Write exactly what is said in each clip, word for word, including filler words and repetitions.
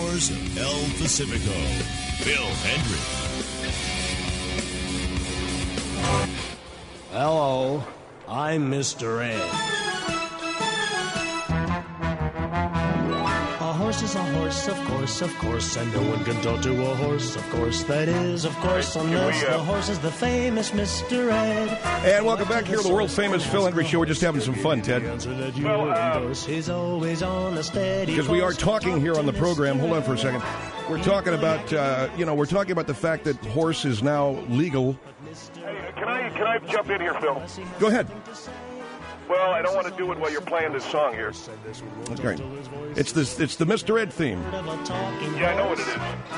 Outdoors of El Pacifico, Phil Hendrick. Hello, I'm Mister Ed. A horse is a horse, of course, of course, and no one can talk to a horse, of course, that is, of course, unless the horse is the famous Mister Ed. And welcome back here to the world-famous Phil Hendrick Show. We're just having some fun, Ted. Well, uh, because we are talking here on the program. Hold on for a second. We're talking about, uh, you know, we're talking about the fact that horse is now legal. Hey, can I can I jump in here, Phil? Go ahead. Well, I don't want to do it while you're playing this song here. Okay. It's this. It's the Mister Ed theme. Yeah, I know what it is.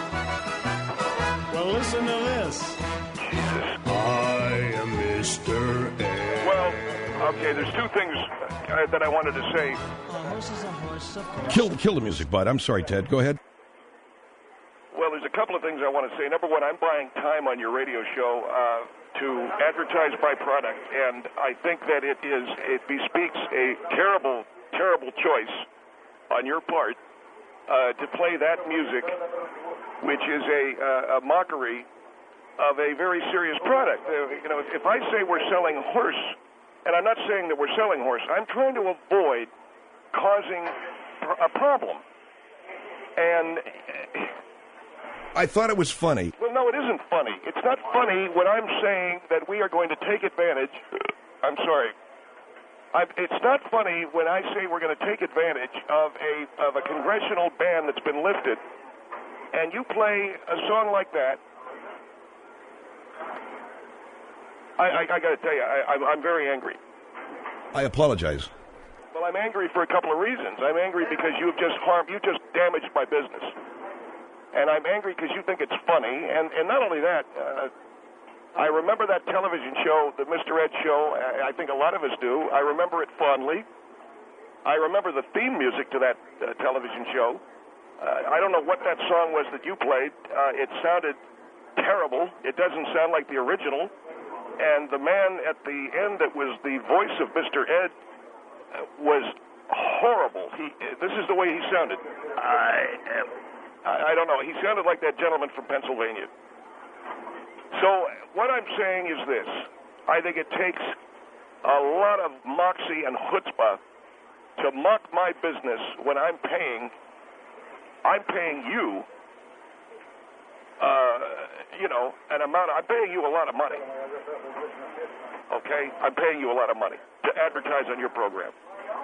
Well, listen to this. Jesus. I am Mister Ed. Well, okay, there's two things uh, that I wanted to say. Kill, kill the music, bud. I'm sorry, Ted. Go ahead. Well, there's a couple of things I want to say. Number one, I'm buying time on your radio show uh, to advertise my product, and I think that it is it bespeaks a terrible, terrible choice on your part uh, to play that music, which is a, uh, a mockery of a very serious product. Uh, you know, if, if I say we're selling horse, and I'm not saying that we're selling horse, I'm trying to avoid causing pr- a problem. And I thought it was funny. Well, no, it isn't funny. It's not funny when I'm saying that we are going to take advantage. I'm sorry. I, it's not funny when I say we're going to take advantage of a of a congressional ban that's been lifted, and you play a song like that. I, I, I got to tell you, I, I'm, I'm very angry. I apologize. Well, I'm angry for a couple of reasons. I'm angry because you've just harmed, you just damaged my business. And I'm angry because you think it's funny. And, and not only that, uh, I remember that television show, the Mister Ed show. I, I think a lot of us do. I remember it fondly. I remember the theme music to that uh, television show. Uh, I don't know what that song was that you played. Uh, it sounded terrible. It doesn't sound like the original. And the man at the end that was the voice of Mister Ed uh, was horrible. He, this is the way he sounded. I am... I don't know. He sounded like that gentleman from Pennsylvania. So what I'm saying is this. I think it takes a lot of moxie and chutzpah to mock my business when I'm paying, I'm paying you, uh, you know, an amount. I'm paying you a lot of money. Okay? I'm paying you a lot of money to advertise on your program.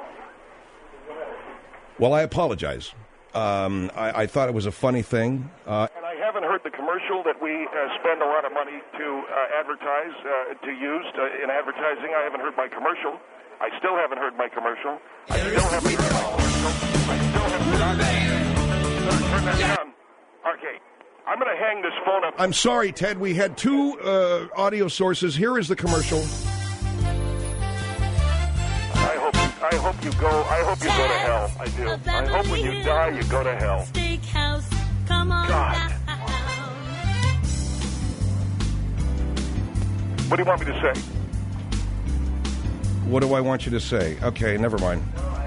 Well, I apologize. Um, I, I thought it was a funny thing. Uh, and I haven't heard the commercial that we uh, spend a lot of money to uh, advertise, uh, to use to, in advertising. I haven't heard my commercial. I still haven't heard my commercial. I still haven't heard my commercial. I still haven't heard it. Turn that down. Okay. I'm going to hang this phone up. I'm sorry, Ted. We had two uh, audio sources. Here is the commercial. I hope you go. I hope you go to hell. I do. I hope when you die, you go to hell. Steakhouse, come on God. What do you want me to say? What do I want you to say? Okay, never mind.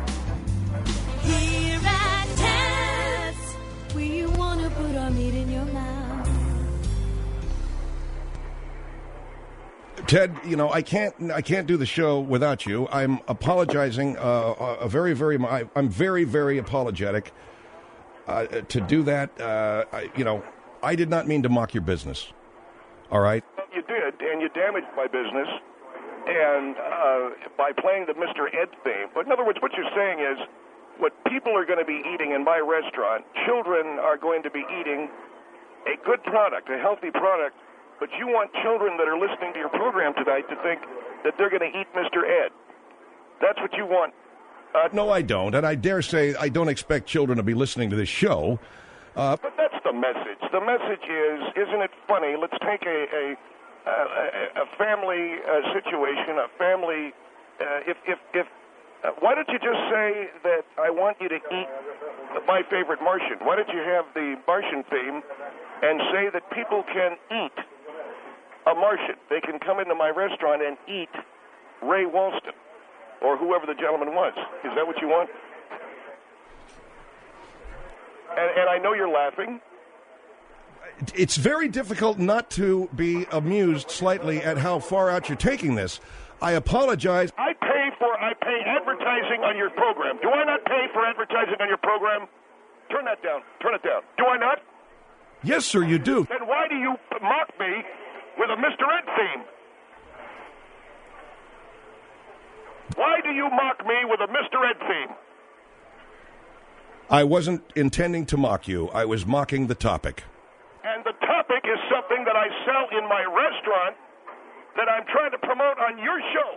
Here at Ted's, we want to put our meat in your mouth. Ted, you know, I can't I can't do the show without you. I'm apologizing. Uh, a very, very, I'm very, very apologetic uh, to do that. Uh, I, you know, I did not mean to mock your business. All right? You did, and you damaged my business, and uh, by playing the Mister Ed theme. But in other words, what you're saying is, what people are going to be eating in my restaurant, children are going to be eating a good product, a healthy product. But you want children that are listening to your program tonight to think that they're going to eat Mister Ed. That's what you want. Uh, no, I don't. And I dare say I don't expect children to be listening to this show. Uh, but that's the message. The message is, isn't it funny? Let's take a, a, a, a family uh, situation, a family. Uh, if, if, if, uh, why don't you just say that I want you to eat my favorite Martian? Why don't you have the Martian theme and say that people can eat a Martian? They can come into my restaurant and eat Ray Walston or whoever the gentleman was. Is that what you want? and, and I know you're laughing. It's very difficult not to be amused slightly at how far out you're taking this. I apologize. I pay for I pay advertising on your program. Do I not pay for advertising on your program? Turn that down. Turn it down. Do I not? Yes, sir, you do. Then why do you mock me with a Mister Ed theme? Why do you mock me with a Mister Ed theme? I wasn't intending to mock you. I was mocking the topic. And the topic is something that I sell in my restaurant that I'm trying to promote on your show.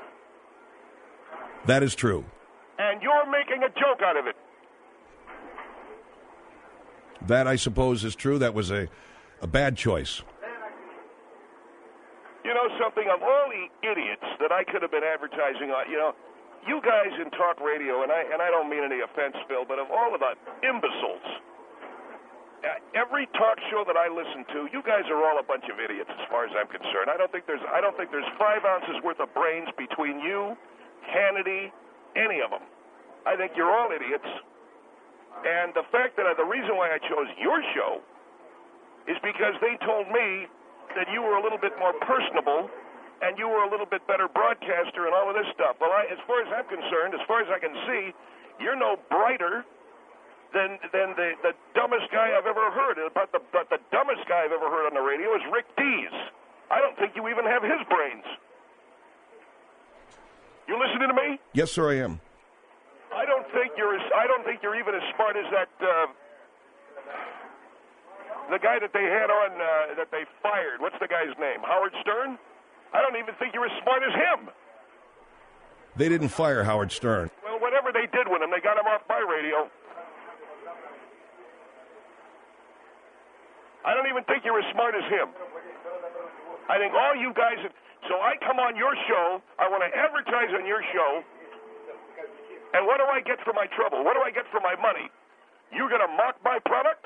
That is true. And you're making a joke out of it. That, I suppose, is true. That was a, a bad choice. You know something? Of all the idiots that I could have been advertising on, you know, you guys in talk radio, and I and I don't mean any offense, Phil, but of all of the imbeciles, uh, every talk show that I listen to, you guys are all a bunch of idiots as far as I'm concerned. I don't think there's I don't think there's five ounces worth of brains between you, Hannity, any of them. I think you're all idiots. And the fact that I, the reason why I chose your show is because they told me that you were a little bit more personable and you were a little bit better broadcaster and all of this stuff. Well, I, as far as I'm concerned, as far as I can see, you're no brighter than than the, the dumbest guy I've ever heard. But the, but the dumbest guy I've ever heard on the radio is Rick Dees. I don't think you even have his brains. You listening to me? Yes, sir, I am. I don't think you're as, I don't think you're even as smart as that uh, the guy that they had on uh, that they fired. What's the guy's name? Howard Stern? I don't even think you're as smart as him. They didn't fire Howard Stern. Well, whatever they did with him, they got him off my radio. I don't even think you're as smart as him. I think all you guys. Have, so I come on your show. I want to advertise on your show. And what do I get for my trouble? What do I get for my money? You're going to mock my product?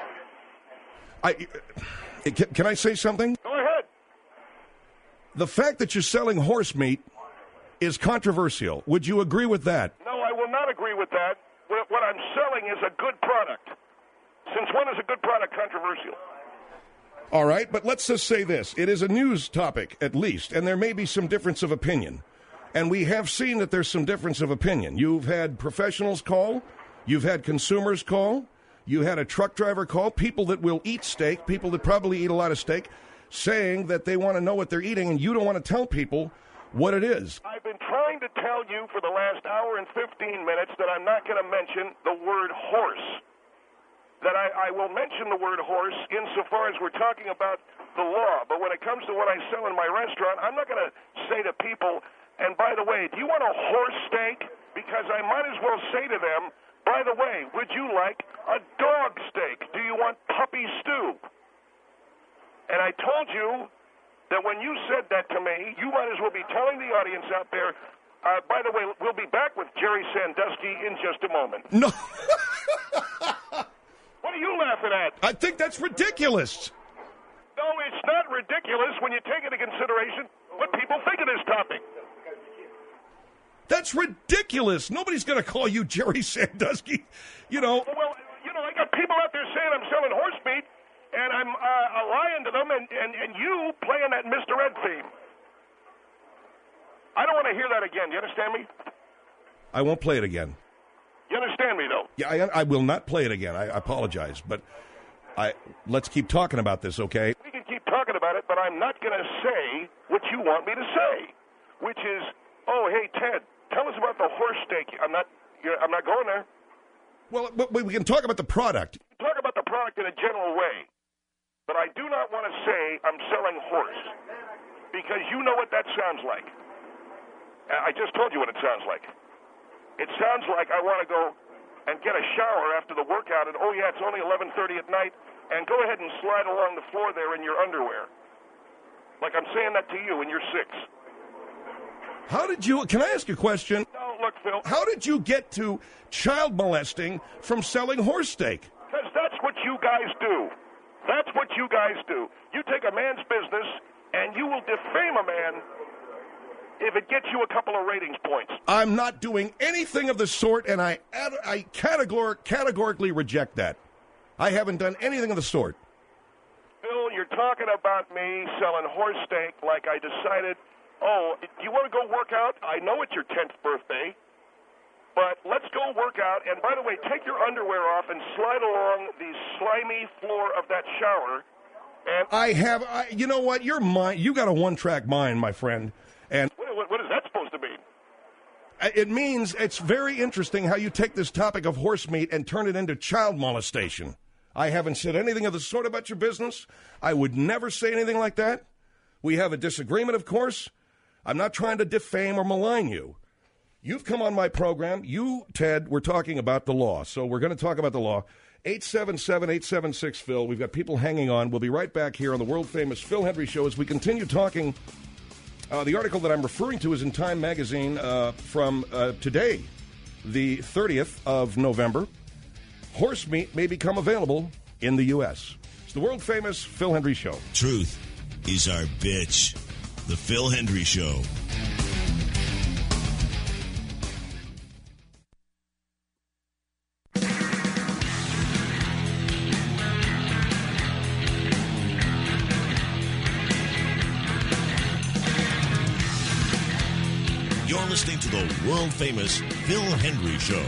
I can, can I say something? Go ahead. The fact that you're selling horse meat is controversial. Would you agree with that? No, I will not agree with that. What I'm selling is a good product. Since when is a good product controversial? All right, but let's just say this. It is a news topic, at least, and there may be some difference of opinion. And we have seen that there's some difference of opinion. You've had professionals call. You've had consumers call. You had a truck driver call. People that will eat steak, people that probably eat a lot of steak, saying that they want to know what they're eating, and you don't want to tell people what it is. I've been trying to tell you for the last hour and fifteen minutes that I'm not going to mention the word horse. That I, I will mention the word horse insofar as we're talking about the law. But when it comes to what I sell in my restaurant, I'm not going to say to people, and by the way, do you want a horse steak? Because I might as well say to them, by the way, would you like a dog steak? Do you want puppy stew? And I told you that when you said that to me, you might as well be telling the audience out there, uh, by the way, we'll be back with Jerry Sandusky in just a moment. No. What are you laughing at? I think that's ridiculous. No, it's not ridiculous when you take into consideration what people think of this topic. That's ridiculous. Nobody's going to call you Jerry Sandusky. You know. Well, you know, I got people out there saying I'm selling horse meat, and I'm uh, lying to them, and, and, and you playing that Mister Ed theme. I don't want to hear that again. You understand me? I won't play it again. You understand me, though? Yeah, I, I will not play it again. I, I apologize, but I let's keep talking about this, okay? We can keep talking about it, but I'm not going to say what you want me to say, which is, oh, hey, Ted, tell us about the horse steak. I'm not. I'm not going there. Well, but we can talk about the product. Talk about the product in a general way, but I do not want to say I'm selling horse because you know what that sounds like. I just told you what it sounds like. It sounds like I want to go and get a shower after the workout, and oh yeah, it's only eleven thirty at night, and go ahead and slide along the floor there in your underwear, like I'm saying that to you, and you're six. How did you, can I ask a question? No, look, Phil. How did you get to child molesting from selling horse steak? Because that's what you guys do. That's what you guys do. You take a man's business and you will defame a man if it gets you a couple of ratings points. I'm not doing anything of the sort, and I I categor- categorically reject that. I haven't done anything of the sort. Bill, you're talking about me selling horse steak like I decided, oh, do you want to go work out? I know it's your tenth birthday, but let's go work out. And by the way, take your underwear off and slide along the slimy floor of that shower. And I have, I, you know what? Your mind, you got a one-track mind, my friend. And what, what, what is that supposed to mean? It means it's very interesting how you take this topic of horse meat and turn it into child molestation. I haven't said anything of the sort about your business. I would never say anything like that. We have a disagreement, of course. I'm not trying to defame or malign you. You've come on my program. You, Ted, we're talking about the law. So we're going to talk about the law. eight seven seven, eight seven six, Phil. We've got people hanging on. We'll be right back here on the world-famous Phil Hendrie Show as we continue talking. Uh, the article that I'm referring to is in Time Magazine uh, from uh, today, the thirtieth of November. Horse meat may become available in the U S It's the world-famous Phil Hendrie Show. Truth is our bitch. The Phil Hendrie Show. You're listening to the world-famous Phil Hendrie Show.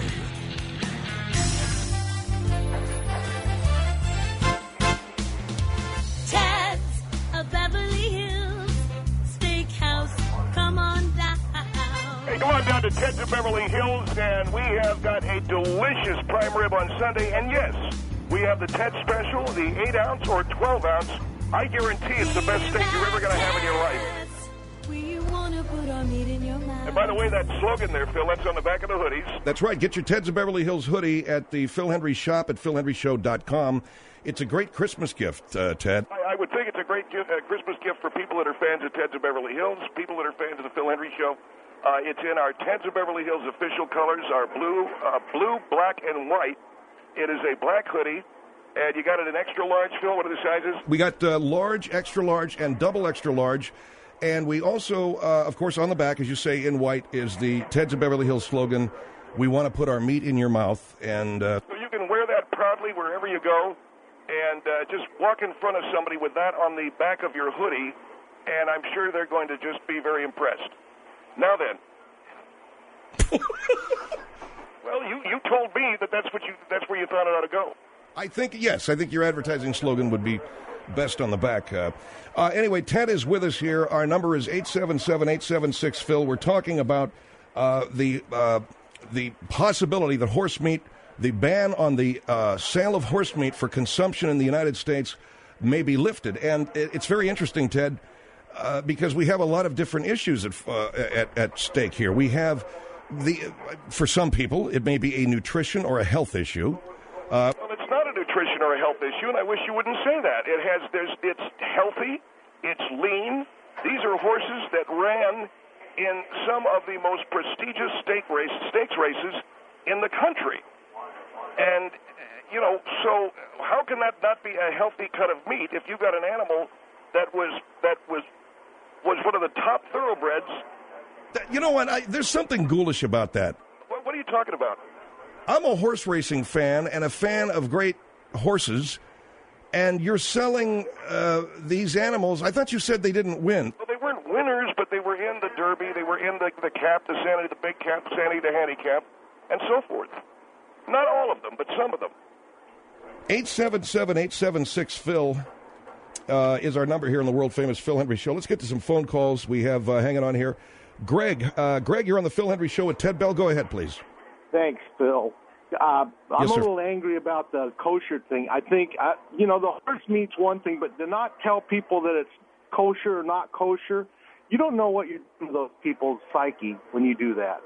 Ted's of Beverly Hills Steakhouse. Come on down. Hey, come on down to Ted's of Beverly Hills, and we have got a delicious prime rib on Sunday. And yes, we have the Ted Special, the eight ounce or twelve ounce. I guarantee it's the best steak you're ever going to have in your life. We wanna put our meat in your mouth. And by the way, that slogan there, Phil, that's on the back of the hoodies. That's right. Get your Ted's of Beverly Hills hoodie at the Phil Hendrie shop at phil hendrie show dot com. It's a great Christmas gift, uh, Ted. I, I would think it's a great gift, uh, Christmas gift for people that are fans of Ted's of Beverly Hills, people that are fans of the Phil Hendrie Show. Uh, it's in our Ted's of Beverly Hills official colors, our blue, uh, blue, black, and white. It is a black hoodie, and you got it in extra large, Phil. What are the sizes? We got uh, large, extra large, and double extra large. And we also, uh, of course, on the back, as you say, in white, is the Ted's of Beverly Hills slogan, we want to put our meat in your mouth. And uh, so you can wear that proudly wherever you go, and uh, just walk in front of somebody with that on the back of your hoodie, and I'm sure they're going to just be very impressed. Now then. Well, you, you told me that that's, what you, that's where you thought it ought to go. I think, yes, I think your advertising slogan would be best on the back. Uh, uh, anyway, Ted is with us here. Our number is eight seven seven, eight seven six, Phil. We're talking about uh, the uh, the possibility that horse meat, the ban on the uh, sale of horse meat for consumption in the United States may be lifted. And it's very interesting, Ted, uh, because we have a lot of different issues at, uh, at, at stake here. We have, the for some people, it may be a nutrition or a health issue. Uh, well, it's not a nutrition or a health issue, and I wish you wouldn't say that. It has, there's, it's healthy, it's lean. These are horses that ran in some of the most prestigious stake race, stakes races in the country. And, you know, so how can that not be a healthy cut of meat if you've got an animal that was that was was one of the top thoroughbreds? You know what? I, there's something ghoulish about that. What, what are you talking about? I'm a horse racing fan and a fan of great horses, and you're selling uh, these animals. I thought you said they didn't win. Well, they weren't winners, but they were in the Derby. They were in the, the cap, the Santa, the big cap, Santa, the handicap, and so forth. Not all of them, but some of them. eight seven seven, eight seven six, Phil uh, is our number here on the world-famous Phil Hendrie Show. Let's get to some phone calls we have uh, hanging on here. Greg, uh, Greg, you're on the Phil Hendrie Show with Ted Bell. Go ahead, please. Thanks, Phil. Uh, I'm Yes, a sir. little angry about the kosher thing. I think, uh, you know, the horse meat's one thing, but to not tell people that it's kosher or not kosher, you don't know what you're doing to those people's psyche when you do that.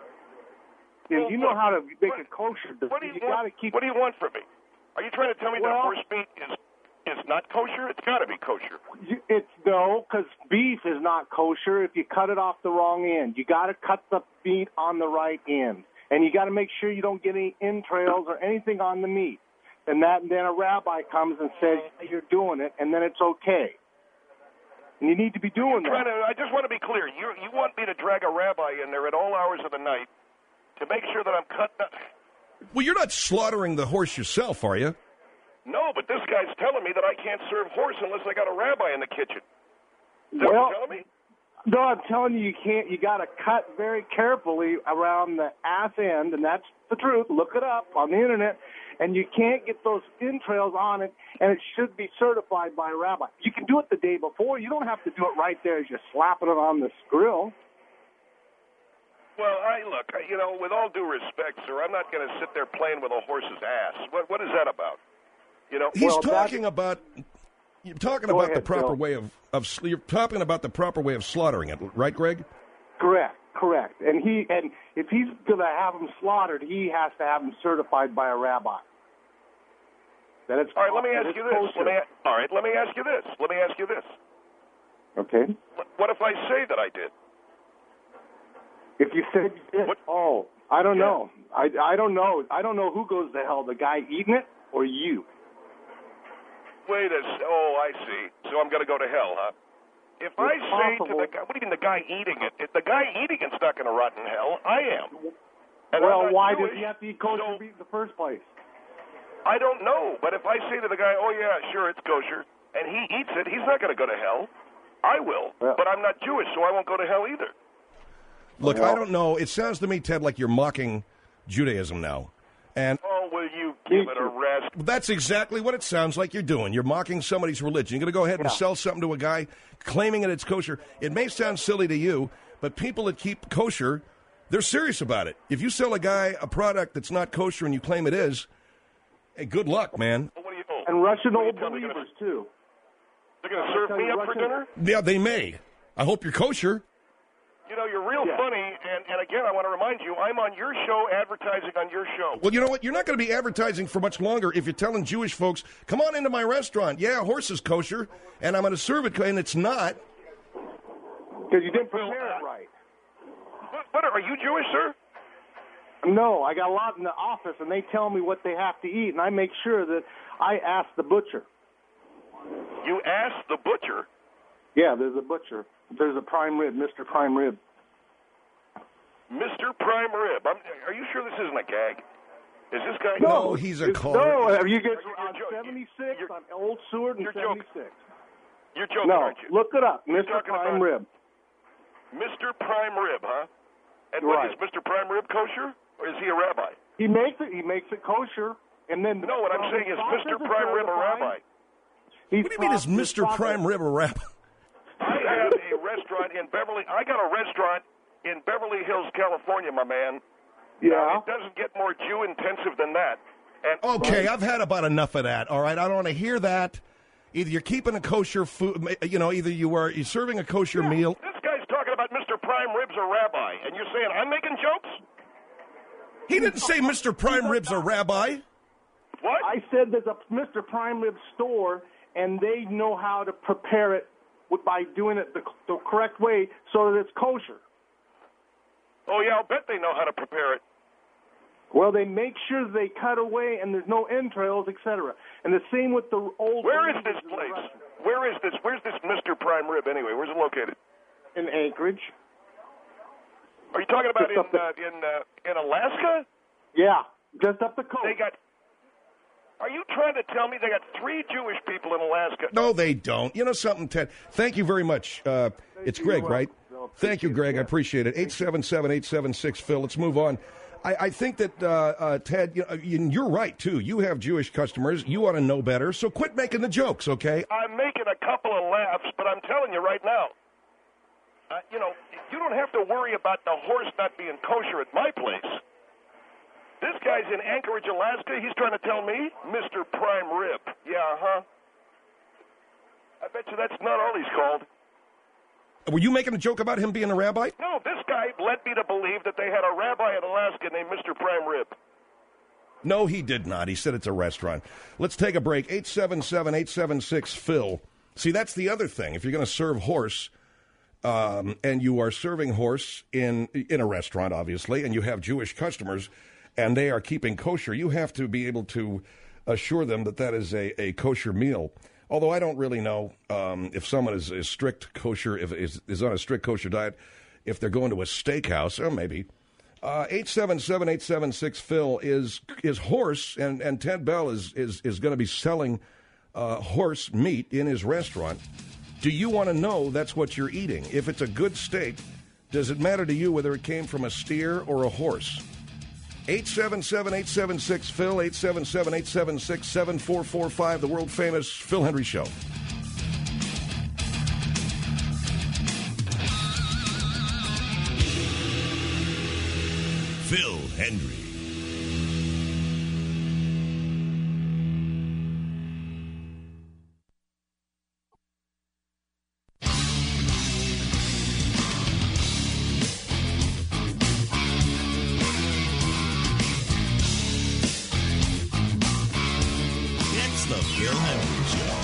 If Well, you know what- how to make what- it kosher, What do you, you want? got to keep. What do you want from me? Are you trying to tell me that Well- horse meat is is not kosher? It's got to be kosher. You- It's no, because beef is not kosher if you cut it off the wrong end. You got to cut the meat on the right end, and you got to make sure you don't get any entrails or anything on the meat. And that, and then a rabbi comes and says you're doing it, and then it's okay. And you need to be doing Trying that. to, I just want to be clear. You you want me to drag a rabbi in there at all hours of the night to make sure that I'm cutting? Well, you're not slaughtering the horse yourself, are you? No, but this guy's telling me that I can't serve horse unless I got a rabbi in the kitchen. Is that Well, what you're telling me? No, I'm telling you, you can't. You got to cut very carefully around the ass end, and that's the truth. Look it up on the internet, and you can't get those entrails on it, and it should be certified by a rabbi. You can do it the day before. You don't have to do it right there as you're slapping it on the grill. Well, I look, I- you know, with all due respect, sir, I'm not going to sit there playing with a horse's ass. What what is that about? You know, He's Well, talking that- about you're talking Go about the ahead, proper Bill. way of, of sl- you're talking about the proper way of slaughtering it, right, Greg? Correct, correct. And he and if he's going to have them slaughtered, he has to have them certified by a rabbi. That it's all right. Let me that ask it's you this. kosher. Let me, a- all right. Let me ask you this. Let me ask you this. Okay. What- What if I say that I did? If you said you did, What? oh, I don't Yeah. know. I, I don't know. I don't know who goes to hell, the guy eating it or you. Wait a s- oh, I see. So I'm going to go to hell, huh? If I It's say to possible. the guy, what do you mean the guy eating it? If the guy eating it's not going to rot in hell. I am. And I'm well, not why Jewish, does he have to eat kosher so meat in the first place? I don't know. But if I say to the guy, oh, yeah, sure, it's kosher, and he eats it, he's not going to go to hell. I will. Yeah. But I'm not Jewish, so I won't go to hell either. Look, Well- I don't know. It sounds to me, Ted, like you're mocking Judaism now. And Oh, will you give it a rest? that's exactly what it sounds like you're doing. You're mocking somebody's religion. You're going to go ahead and Yeah. sell something to a guy claiming that it's kosher. It may sound silly to you, but people that keep kosher, they're serious about it. If you sell a guy a product that's not kosher and you claim it is, hey, good luck, man. What do you oh, And Russian what do you old tell me? believers, too. They're going to I'll serve tell me you up for Russian- dinner? Yeah, they may. I hope you're kosher. You know, you're real Yeah. funny, and, and again, I want to remind you, I'm on your show advertising on your show. Well, you know what? You're not going to be advertising for much longer if you're telling Jewish folks, come on into my restaurant. Yeah, horse is kosher, and I'm going to serve it, and it's not. Because you didn't prepare it right. What, what, are you Jewish, sir? No, I got a lot in the office, and they tell me what they have to eat, and I make sure that I ask the butcher. You asked the butcher. Yeah, there's a butcher. There's a prime rib, Mister Prime Rib. Mister Prime Rib. I'm, are you sure this isn't a gag? Is this guy? No, he's a It's- caller. No, have you guys You're on jo- seventy-six you're- on Old Seward and you're joking. seventy-six? You're joking, No, aren't you? look it up, Mister talking Prime about- Rib. Mister Prime Rib, huh? And what Right. is Mister Prime Rib kosher, or is he a rabbi? He makes it. He makes it kosher, and then No, what I'm well, saying his is sauces Mister are Prime Rib a certified. rabbi? He's What do you mean is sauce- his Mister sauce- Prime Rib a rabbi? I have a restaurant in Beverly. I got a restaurant in Beverly Hills, California, my man. Yeah. Now, it doesn't get more Jew intensive than that. And Okay, I've had about enough of that. All right, I don't want to hear that. Either you're keeping a kosher food, you know, either you are you're serving a kosher meal. This guy's talking about Mister Prime Rib's a rabbi, and you're saying I'm making jokes? He didn't say Mister Prime Rib's a rabbi. What? I said there's a Mister Prime Rib store, and they know how to prepare it with- by doing it the, the correct way so that it's kosher. Oh, yeah, I'll bet they know how to prepare it. Well, they make sure they cut away and there's no entrails, et cetera. And the same with the old. Where is believers this in the place? restaurant. Where is this? Where's this Mister Prime Rib anyway? Where's it located? In Anchorage. Are you talking about Just in up the- uh, in uh, in Alaska? Yeah, just up the coast. They got. Are you trying to tell me they got three Jewish people in Alaska? No, they don't. You know something, Ted? Thank you very much. Uh, it's you. Greg, You're right? welcome. Thank you, Greg. I appreciate it. eight seven seven, eight seven six, Phil. Let's move on. I, I think that, uh, uh, Ted, you know, you- you're right, too. You have Jewish customers. You ought to know better. So quit making the jokes, okay? I'm making a couple of laughs, but I'm telling you right now, uh, you know, you don't have to worry about the horse not being kosher at my place. This guy's in Anchorage, Alaska. He's trying to tell me, Mister Prime Rib. Yeah, huh? I bet you that's not all he's called. Were you making a joke about him being a rabbi? No, this guy led me to believe that they had a rabbi in Alaska named Mister Prime Rib. No, he did not. He said it's a restaurant. Let's take a break. eight seven seven, eight seven six, Phil. See, that's the other thing. If you're going to serve horse, um, and you are serving horse in in a restaurant, obviously, and you have Jewish customers, and they are keeping kosher, you have to be able to assure them that that is a, a kosher meal. Although I don't really know um, if someone is, is strict kosher, if is, is on a strict kosher diet, if they're going to a steakhouse, or maybe. Uh, eight seven seven, eight seven six, Phil is is horse, and, and Ted Bell is, is, is going to be selling uh, horse meat in his restaurant. Do you want to know that's what you're eating? If it's a good steak, does it matter to you whether it came from a steer or a horse? eight seven seven, eight seven six, Phil, eight seven seven, eight seven six, seven four four five, the world-famous Phil Hendrie Show. Phil Hendrie. It's the Phil Hendrie Show.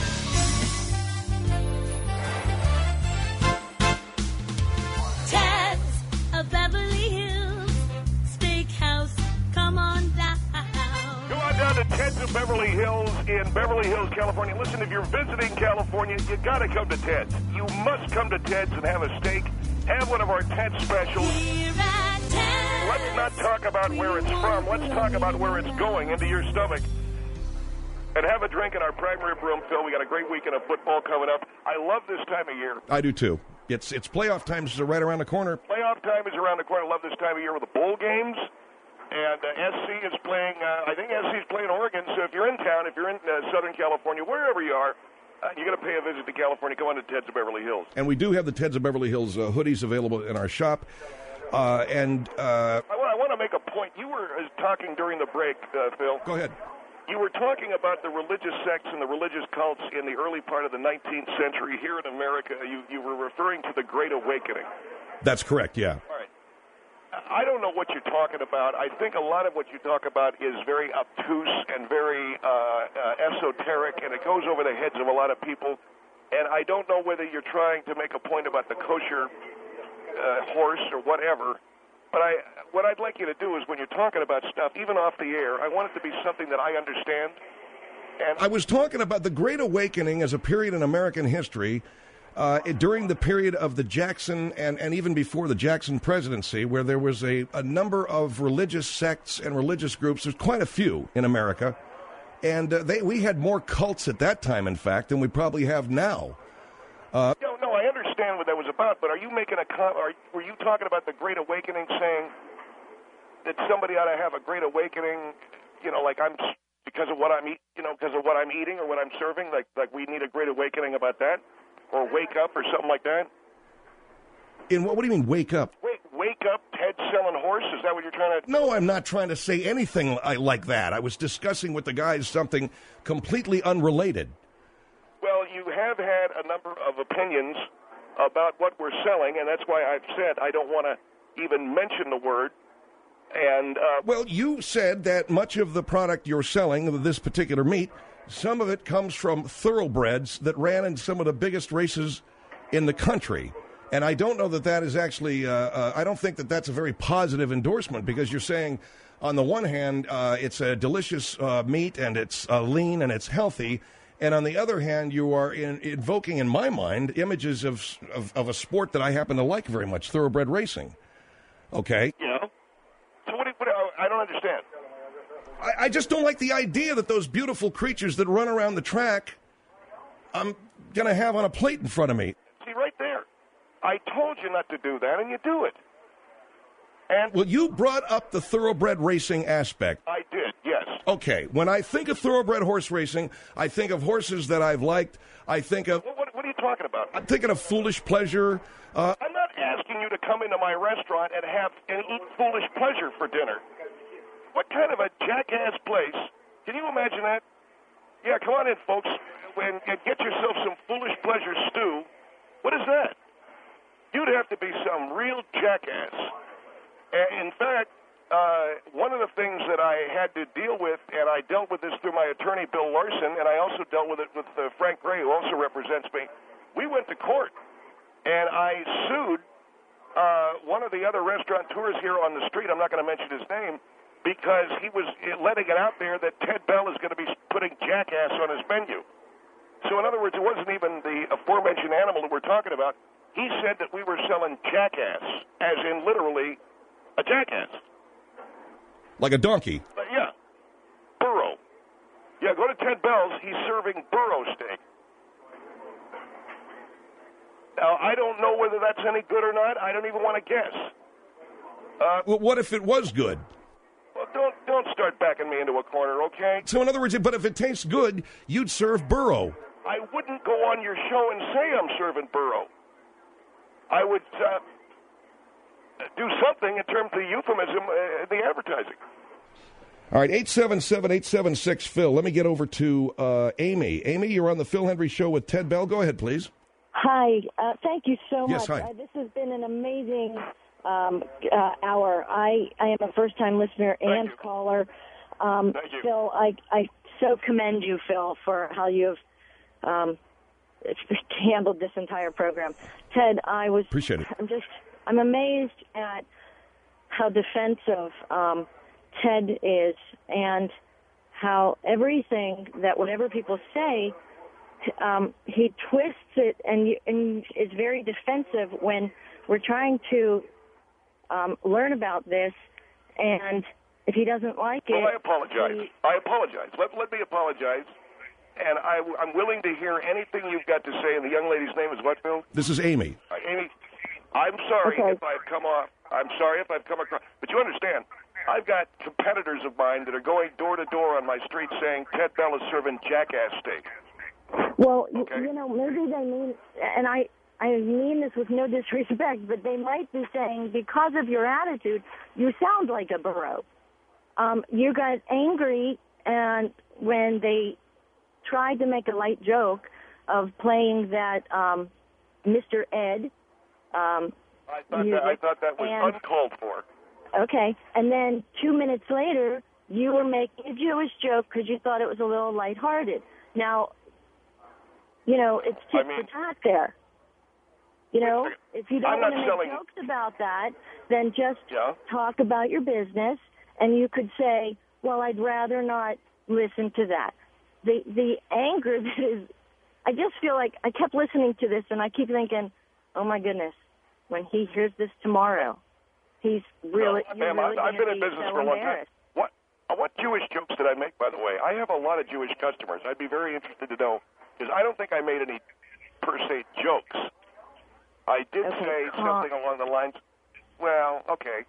Ted's of Beverly Hills Steakhouse. Come on down. Go on down to Ted's of Beverly Hills in Beverly Hills, California. Listen, if you're visiting California, you got to come to Ted's. You must come to Ted's and have a steak. Have one of our Ted's specials. Here at Ted's. Let's not talk about where it's from. Let's talk about where it's going, into your stomach. And have a drink in our prime rib room, Phil. We got a great weekend of football coming up. I love this time of year. I do, too. It's it's playoff times are right around the corner. Playoff time is around the corner. I love this time of year with the bowl games. And uh, S C is playing, uh, I think S C is playing Oregon. So if you're in town, if you're in uh, Southern California, wherever you are, uh, you're going to pay a visit to California. Come on to Ted's of Beverly Hills. And we do have the Ted's of Beverly Hills uh, hoodies available in our shop. Uh, and uh, I, want, I want to make a point. You were uh, talking during the break, uh, Phil. Go ahead. You were talking about the religious sects and the religious cults in the early part of the nineteenth century here in America. You, you were referring to the Great Awakening. That's correct, yeah. All right. I don't know what you're talking about. I think a lot of what you talk about is very obtuse and very uh, uh, esoteric, and it goes over the heads of a lot of people. And I don't know whether you're trying to make a point about the kosher uh, horse or whatever. But I, what I'd like you to do is when you're talking about stuff, even off the air, I want it to be something that I understand. And I was talking about the Great Awakening as a period in American history uh, during the period of the Jackson and, and even before the Jackson presidency, where there was a, a number of religious sects and religious groups. There's quite a few in America. And uh, they we had more cults at that time, in fact, than we probably have now. Uh, no, no, I understand what that was about, but are you making a com- are, were you talking about the Great Awakening, saying that somebody ought to have a Great Awakening, you know, like I'm because of what I'm eat, you know, because of what I'm eating or what I'm serving, like like we need a Great Awakening about that, or wake up or something like that? In what? What do you mean, wake up? Wait, wake up, Ted selling horse? Is that what you're trying to? No, I'm not trying to say anything like that. I was discussing with the guys something completely unrelated. Well, you have had a number of opinions about what we're selling, and that's why I've said I don't want to even mention the word. And uh, well, you said that much of the product you're selling, this particular meat, some of it comes from thoroughbreds that ran in some of the biggest races in the country. And I don't know that that is actually, uh, uh, I don't think that that's a very positive endorsement, because you're saying, on the one hand, uh, it's a delicious uh, meat and it's uh, lean and it's healthy. And on the other hand, you are in, invoking, in my mind, images of, of of a sport that I happen to like very much, thoroughbred racing. Okay? Yeah. So what do you, what, I don't understand. I, I just don't like the idea that those beautiful creatures that run around the track, I'm going to have on a plate in front of me. See, right there. I told you not to do that, and you do it. And well, you brought up the thoroughbred racing aspect. I did, yes. Okay, when I think of thoroughbred horse racing, I think of horses that I've liked. I think of... What, what, what are you talking about? I'm thinking of Foolish Pleasure. Uh, I'm not asking you to come into my restaurant and have and eat Foolish Pleasure for dinner. What kind of a jackass place? Can you imagine that? Yeah, come on in, folks, and, and get yourself some Foolish Pleasure stew. What is that? You'd have to be some real jackass. In fact, uh, one of the things that I had to deal with, and I dealt with this through my attorney, Bill Larson, and I also dealt with it with uh, Frank Gray, who also represents me. We went to court, and I sued uh, one of the other restaurateurs here on the street. I'm not going to mention his name, because he was letting it out there that Ted Bell is going to be putting jackass on his menu. So in other words, it wasn't even the aforementioned animal that we're talking about. He said that we were selling jackass, as in literally a jackass. Like a donkey. Uh, yeah. Burro. Yeah, go to Ted Bell's. He's serving burro steak. Now, I don't know whether that's any good or not. I don't even want to guess. Uh, Well, what if it was good? well, don't don't start backing me into a corner, okay? So in other words, but if it tastes good, you'd serve burro. I wouldn't go on your show and say I'm serving burro. I would uh, do something in terms of the euphemism, uh, the advertising. All right, eight seven seven, eight seven six, Phil. Let me get over to uh, Amy. Amy, you're on the Phil Hendry Show with Ted Bell. Go ahead, please. Hi. Uh, thank you so Yes, much. hi. Uh, this has been an amazing um, uh, hour. I, I am a first-time listener and you. caller. Um, Thank you. Phil, I, I so commend you, Phil, for how you've um, handled this entire program. Ted, I was Appreciate it. I'm just I'm amazed at how defensive um, Ted is and how everything that whatever people say, um, he twists it and, you, and is very defensive when we're trying to um, learn about this. And if he doesn't like it, Well, I apologize. he- I apologize. Let, let me apologize. And I, I'm willing to hear anything you've got to say. And the young lady's name is what, Phil? This is Amy. Uh, Amy, I'm sorry Okay. if I've come off. I'm sorry if I've come across. But you understand, I've got competitors of mine that are going door to door on my street saying Ted Bell is serving jackass steak. Well, you, Okay. you know, maybe they mean, and I, I mean this with no disrespect, but they might be saying because of your attitude, you sound like a burro. Um, you got angry, and when they tried to make a light joke of playing that um, Mister Ed. Um, I thought music, that, I thought that was and- uncalled for. Okay, and then two minutes later, you were making a Jewish joke because you thought it was a little lighthearted. Now, you know, it's tit I mean- for tat there. You know, second. if you don't I'm want not to make selling- jokes about that, then just Yeah. talk about your business, and you could say, well, I'd rather not listen to that. The the anger that is, I just feel like I kept listening to this, and I keep thinking, oh, my goodness, when he hears this tomorrow, he's really, No, you're ma'am, really I've, I've going been to in be business so for a long time. embarrassed. What uh, what Jewish jokes did I make, by the way? I have a lot of Jewish customers. I'd be very interested to know, because I don't think I made any per se jokes. I did Okay, say com- something along the lines. Well, okay.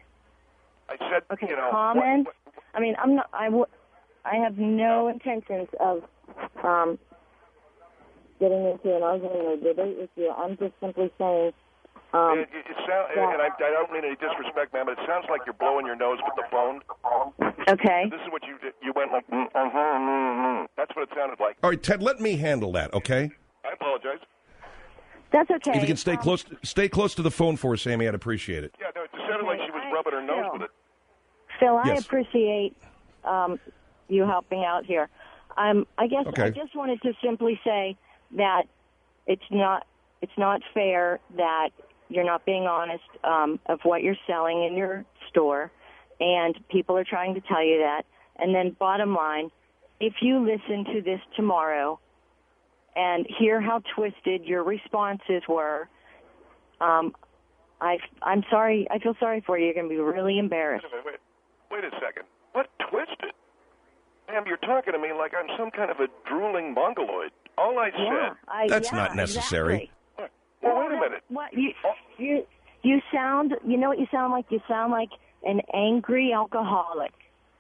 I said, Okay, you know, comments. what- what- I mean, I'm not. I, w- I have no intentions of um, getting into an argument or debate with you. I'm just simply saying. Um, it, it, it sound, yeah. and I, I don't mean any disrespect, ma'am, but it sounds like you're blowing your nose with the phone. okay. This is what you did. You went like, mm, uh-huh, mm, mm. That's what it sounded like. All right, Ted, let me handle that, okay? I apologize. That's okay. If you can stay Um, close, stay close to the phone for us, Amy, I'd appreciate it. Yeah, no, it sounded like she was I- rubbing her nose Phil. with it. Phil, I Yes. appreciate um, you helping out here. Um, I guess Okay. I just wanted to simply say that it's not it's not fair that you're not being honest um, of what you're selling in your store, and people are trying to tell you that. And then, bottom line, if you listen to this tomorrow and hear how twisted your responses were, um, I I'm sorry. I feel sorry for you. You're going to be really embarrassed. Wait, wait, wait a second. What twisted? Ma'am, you're talking to me like I'm some kind of a drooling mongoloid. All I Yeah, said. I, That's yeah, not necessary. Exactly. Well, wait a that- minute. What you you you sound? You know what you sound like? You sound like an angry alcoholic.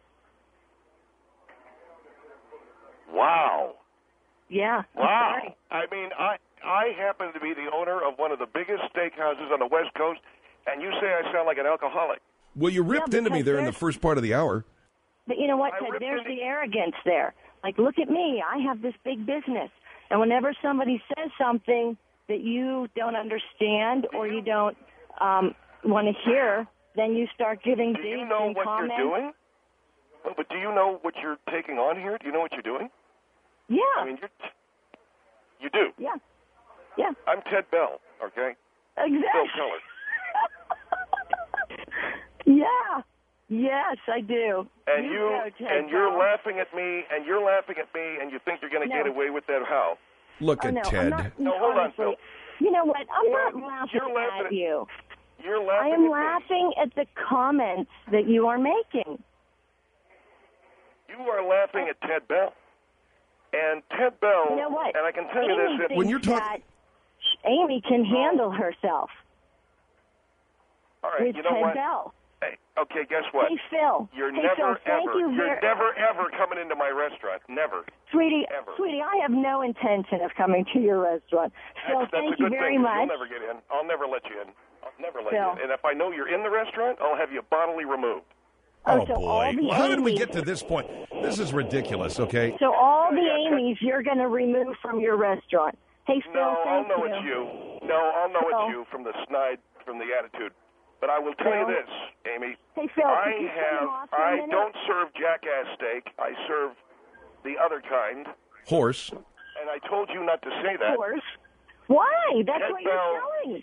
Wow. Yeah. I'm Wow. sorry. I mean, I I happen to be the owner of one of the biggest steakhouses on the West Coast, and you say I sound like an alcoholic. Well, you ripped Yeah, into me because there in the there's- first part of the hour. But you know what? I Ted? ripped There's into- the arrogance there. Like, look at me. I have this big business, and whenever somebody says something that you don't understand or you don't um, want to hear, then you start giving Do you digs know and what comments. you're doing? Well, but do you know what you're taking on here? Do you know what you're doing? Yeah. I mean, you're t- you do. yeah. Yeah. I'm Ted Bell, okay? Exactly. Phil Keller. Yeah. Yes, I do. And you, you, go, Ted and you're Bell. laughing at me, and you're laughing at me, and you think you're going to No. get away with that? How? Look Oh, at no, I'm Ted. not, No, hold on, honestly, Phil. You know what? I'm You're- not laughing you're laughing at at- you. You're I laughing am at laughing at the comments that you are making. me. You are laughing at Ted Bell. And Ted Bell, You know what? and I can tell you Amy this, if, thinks When you're talk- that Amy can handle herself all right, with you know Ted what? Bell. Hey, okay, guess what? Hey, Phil. You're hey, never, Phil, thank ever, you you're very never, ever coming into my restaurant. Never. Sweetie, ever. sweetie, I have no intention of coming to your restaurant. Phil, That's, that's thank a good you very thing. 'cause much. You'll never get in. I'll never let you in. I'll never let Phil. you in. And if I know you're in the restaurant, I'll have you bodily removed. Oh, so boy. all the How did we Amy's- get to this point? This is ridiculous, okay? So all the Yeah, Amy's you're going to remove from your restaurant. Hey, Phil, No, I'll thank know you. it's you. No, I'll know Phil. it's you from the snide, from the attitude. But I will tell you Phil. this, Amy. Hey, Phil, I could you turn have. him off for a I minute? don't serve jackass steak. I serve the other kind. Horse. And I told you not to say that. Horse. Why? That's Ted what you're Bell. selling.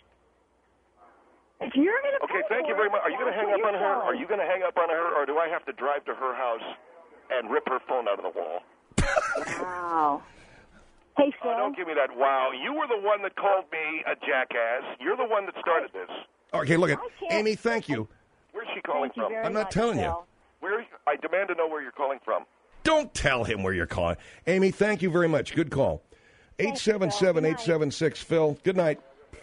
If you're going to Okay, thank you very much. Are you going to hang up on her? Are you going to hang up on her, or do I have to drive to her house and rip her phone out of the wall? Wow. Hey, Phil. Oh, don't give me that wow. You were the one that called me a jackass. You're the one that started this. Okay, look at I can't- Amy, thank you. Where's she calling Thank you from? very I'm not much, telling you. Phil. Where? I demand to know where you're calling from. Don't tell him where you're calling. Amy, thank you very much. Good call. eight seven seven, eight seven six, Phil. Good night.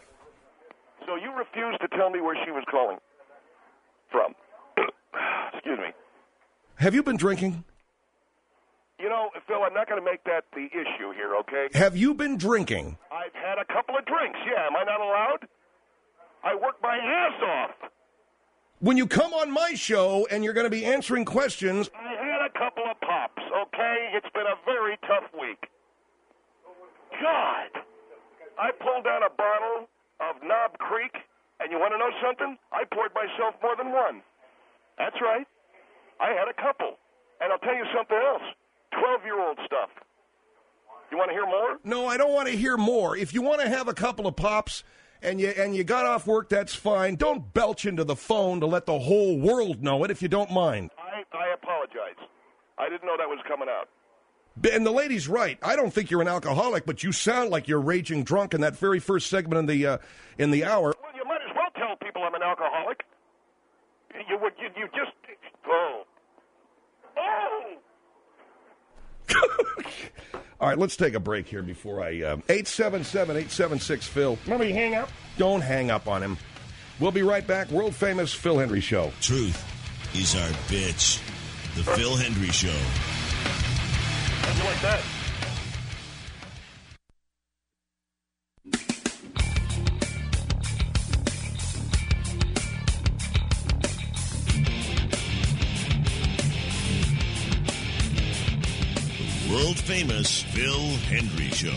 So you refused to tell me where she was calling from. Excuse me. Have you been drinking? You know, Phil, I'm not going to make that the issue here, okay? Have you been drinking? I've had a couple of drinks, yeah. Am I not allowed? I work my ass off. When you come on my show and you're going to be answering questions, I had a couple of pops, okay? It's been a very tough week. God. I pulled down a bottle of Knob Creek, and you want to know something? I poured myself more than one. That's right. I had a couple. And I'll tell you something else. twelve-year-old stuff. You want to hear more? no, I don't want to hear more. If you want to have a couple of pops and you and you got off work, that's fine. Don't belch into the phone to let the whole world know it if you don't mind. I, I apologize. I didn't know that was coming out. And the lady's right. I don't think you're an alcoholic, but you sound like you're raging drunk in that very first segment in the uh, in the hour. Well, you might as well tell people I'm an alcoholic. You would. You, you just. Oh. Oh. All right, let's take a break here before I... Uh, eight seven seven, eight seven six, Phil. Remember, you hang up? Don't hang up on him. We'll be right back. World-famous Phil Hendry Show. Truth is our bitch. The Phil Hendry Show. How'd you like that? World famous Phil Hendry Show.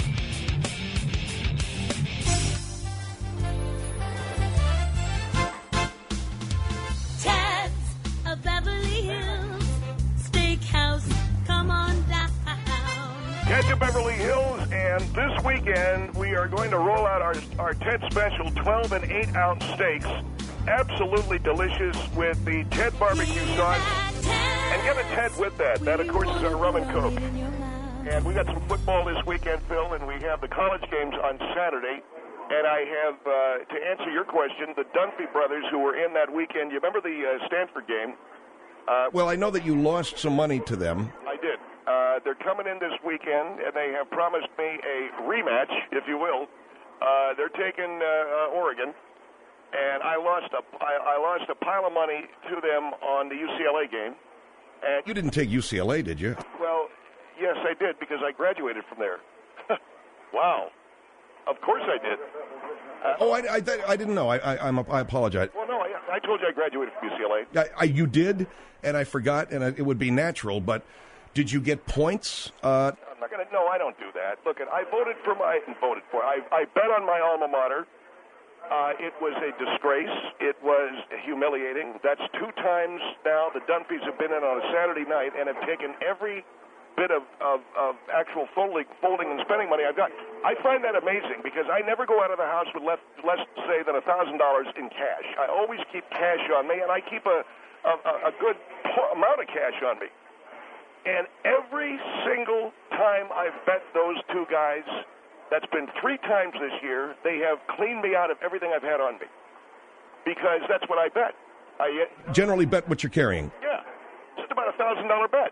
Ted's of Beverly Hills Steakhouse. Come on down. Get to Beverly Hills, and this weekend we are going to roll out our, our Ted Special twelve and eight ounce steaks. Absolutely delicious with the Ted barbecue sauce. And get a Ted with that. That, of course, is our rum and coke. And we got some football this weekend, Phil, and we have the college games on Saturday. And I have, uh, to answer your question, the Dunphy brothers who were in that weekend. You remember the uh, Stanford game? Uh, Well, I know that you lost some money to them. I did. Uh, they're coming in this weekend, and they have promised me a rematch, if you will. Uh, they're taking uh, uh, Oregon, and I lost a I, I lost a pile of money to them on the U C L A game. And You didn't take U C L A, did you? well, yes, I did because I graduated from there. Wow. Of course I did. Uh, Oh, I, I, I didn't know. I, I, I'm, I apologize. well, no, I, I told you I graduated from U C L A. I, I, you did, and I forgot, and I, it would be natural, but did you get points? Uh, I'm not going to. No, I don't do that. Look, I voted for my voted for. I, I bet on my alma mater. Uh, it was a disgrace. It was humiliating. That's two times now the Dunphys have been in on a Saturday night and have taken every bit of, of, of actual folding, folding and spending money I've got. I find that amazing because I never go out of the house with less, less say, than one thousand dollars in cash. I always keep cash on me, and I keep a, a, a, a good amount of cash on me. And every single time I've bet those two guys, that's been three times this year, they have cleaned me out of everything I've had on me. Because that's what I bet. I generally bet what you're carrying. Yeah. Just about a one thousand dollars bet.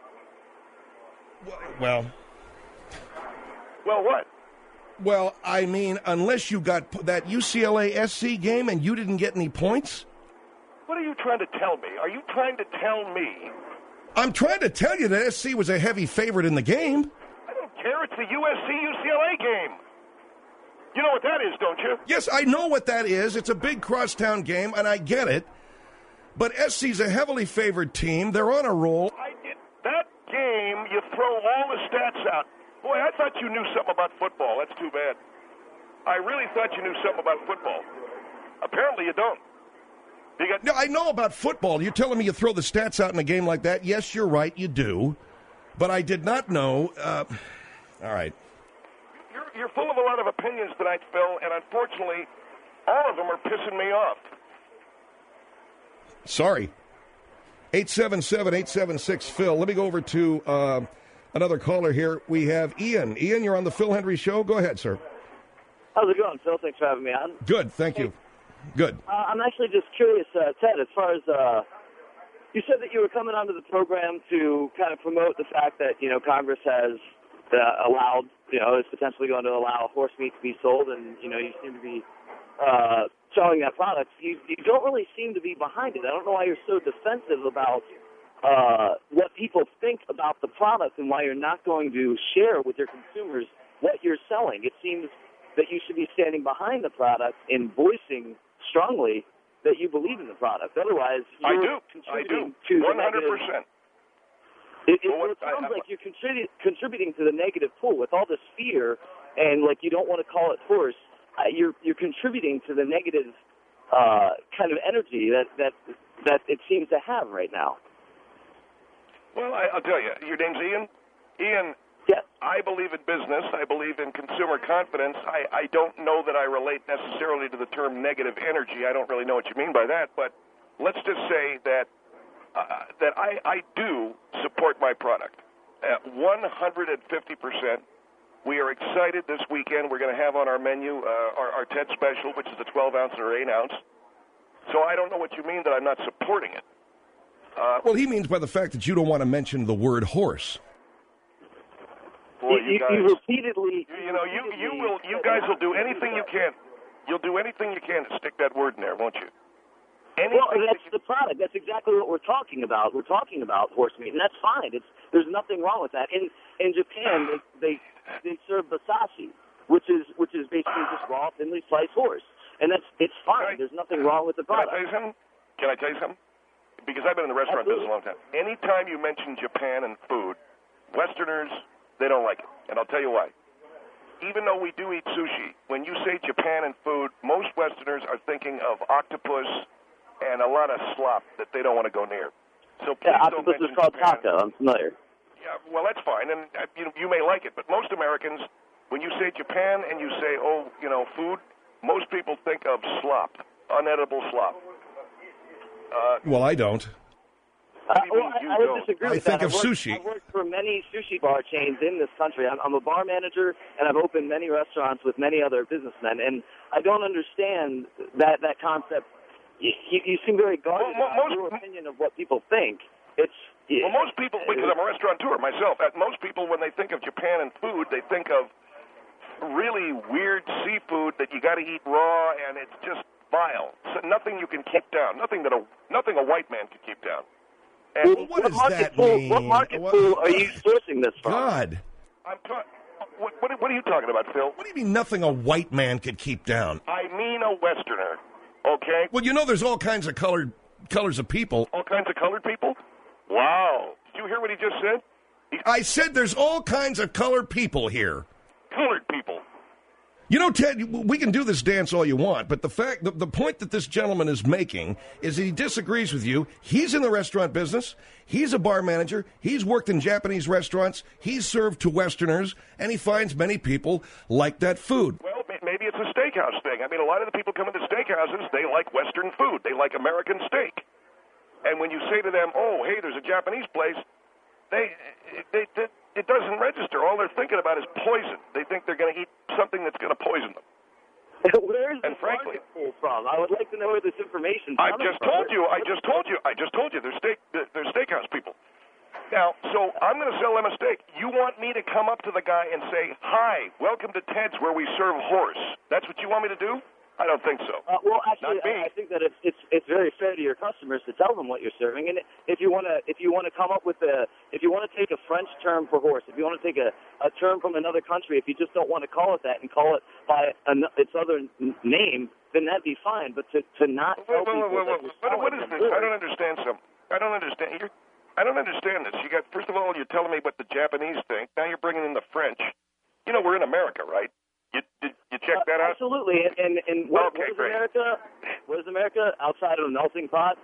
Well. Well, what? Well, I mean, unless you got that U C L A S C game and you didn't get any points. What are you trying to tell me? Are you trying to tell me? I'm trying to tell you that S C was a heavy favorite in the game. I don't care. It's the U S C U C L A game. You know what that is, don't you? Yes, I know what that is. It's a big crosstown game, and I get it. But S C's a heavily favored team. They're on a roll. I get that game, you throw all the stats out. Boy, I thought you knew something about football. That's too bad. I really thought you knew something about football. Apparently you don't. You got- no, I know about football. You're telling me you throw the stats out in a game like that? Yes, you're right, you do. But I did not know. Uh, all right. You're, you're full of a lot of opinions tonight, Phil, and unfortunately, all of them are pissing me off. Sorry. eight seven seven, eight seven six, Phil. Let me go over to uh, another caller here. We have Ian. Ian, you're on the Phil Hendry Show. Go ahead, sir. How's it going, Phil? Thanks for having me on. Good, thank you. Good. Uh, I'm actually just curious, uh, Ted, as far as uh, you said that you were coming onto the program to kind of promote the fact that, you know, Congress has uh, allowed, you know, is potentially going to allow horse meat to be sold, and, you know, you seem to be uh, selling that product. You, you don't really seem to be behind it. I don't know why you're so defensive about uh, what people think about the product and why you're not going to share with your consumers what you're selling. It seems that you should be standing behind the product and voicing strongly that you believe in the product. Otherwise, you're I do. contributing I do. to one hundred percent. It, it, well, it sounds I, I, like you're contributing contributing to the negative pool with all this fear, and like you don't want to call it force. Uh, you're you're contributing to the negative uh, kind of energy that, that that it seems to have right now. Well, I, I'll tell you. Your name's Ian. Ian. Yeah. I believe in business. I believe in consumer confidence. I, I don't know that I relate necessarily to the term negative energy. I don't really know what you mean by that, but let's just say that uh, that I, I do support my product at one hundred fifty percent. We are excited this weekend. We're going to have on our menu uh, our, our Ted Special, which is a twelve ounce or eight ounce. So I don't know what you mean that I'm not supporting it. Uh, well, he means by the fact that you don't want to mention the word horse. Boy, you, you, guys, you repeatedly, you, you know, you you will, you guys will do anything you can. You'll do anything you can to stick that word in there, won't you? Anything well, that's that you, the product. That's exactly what we're talking about. We're talking about horse meat, and that's fine. It's there's nothing wrong with that. In in Japan, they they, they serve basashi, which is which is basically just raw, thinly sliced horse, and that's it's fine. I, there's nothing wrong with the Can I product. tell you something? Can I tell you something? Because I've been in the restaurant Absolutely. business a long time. Anytime you mention Japan and food, Westerners, they don't like it. And I'll tell you why. Even though we do eat sushi, when you say Japan and food, most Westerners are thinking of octopus and a lot of slop that they don't want to go near. So please Yeah, don't octopus mention is called Japan. taco. I'm familiar. Yeah, well, that's fine, and uh, you know, you may like it, but most Americans, when you say Japan and you say, oh, you know, food, most people think of slop, unedible slop. Uh, Well, I don't. Uh, do you well, mean I, you I would don't? disagree I with think that. of I've worked, sushi. I've worked for many sushi bar chains in this country. I'm, I'm a bar manager, and I've opened many restaurants with many other businessmen, and I don't understand that that concept. You, you, you seem very guarded Well, about most- your opinion of what people think. It's Well, most people, because I'm a restaurateur myself, uh, most people, when they think of Japan and food, they think of really weird seafood that you got to eat raw, and it's just vile. So nothing you can keep down. Nothing that a nothing a white man could keep down. And Well, what does market that pool, mean? What market What- pool are you sourcing this from? God. I'm ta- what, what, what are you talking about, Phil? What do you mean nothing a white man could keep down? I mean a Westerner, okay? Well, you know there's all kinds of colored colors of people. All kinds of colored people? Wow. Did you hear what he just said? He, I said there's all kinds of colored people here. colored people. You know, Ted, we can do this dance all you want, but the fact, the, the point that this gentleman is making is that he disagrees with you. He's in the restaurant business. He's a bar manager. He's worked in Japanese restaurants. He's served to Westerners, and he finds many people like that food. Well, may- maybe it's a steakhouse thing. I mean, a lot of the people come into steakhouses, they like Western food. They like American steak. And when you say to them, "Oh, hey, there's a Japanese place," they, they, they it doesn't register. All they're thinking about is poison. They think they're going to eat something that's going to poison them. Where is and this frankly, market pulled from? I would like to know where this information. I just told you. I just told you. I just told you. They're steak. They're steakhouse people. Now, so I'm going to sell them a steak. You want me to come up to the guy and say, "Hi, welcome to Ted's, where we serve horse." That's what you want me to do? I don't think so. Uh, well, actually, I, I think that it's, it's it's very fair to your customers to tell them what you're serving. And if you want to if you want to come up with a if you want to take a French term for horse, if you want to take a, a term from another country, if you just don't want to call it that and call it by an, its other n- name, then that'd be fine. But to to not tell wait, people wait, wait, that wait, you're what, what is this? good, I don't understand some. I don't understand. You're, I don't understand this. You got first of all, you're telling me what the Japanese think. Now you're bringing in the French. You know, we're in America, right? You did you check that uh, out? Absolutely. And and, and what, okay, what is great. America? What is America outside of a melting pot?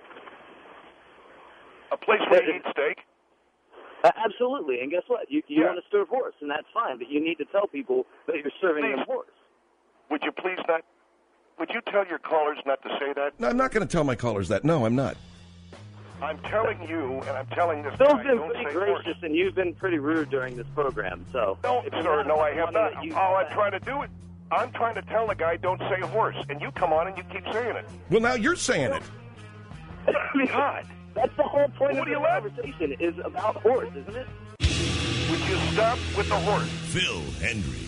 A place where you eat steak? Uh, absolutely. And guess what? You you Yeah. want to serve horse, and that's fine. But you need to tell people that you're serving Please. them horse. Would you please not? Would you tell your callers not to say that? No, I'm not going to tell my callers that. No, I'm not. I'm telling you, and I'm telling this Phil's guy, been don't pretty say gracious, horse. and you've been pretty rude during this program. So, No, if you sir, want no, I have someone not. that you- All I'm trying to do it. I'm trying to tell the guy, don't say horse, and you come on and you keep saying it. Well, now you're saying it. God. That's the whole point What of do the you laugh? conversation is about horse, isn't it? Would you stop with the horse? Phil Hendry.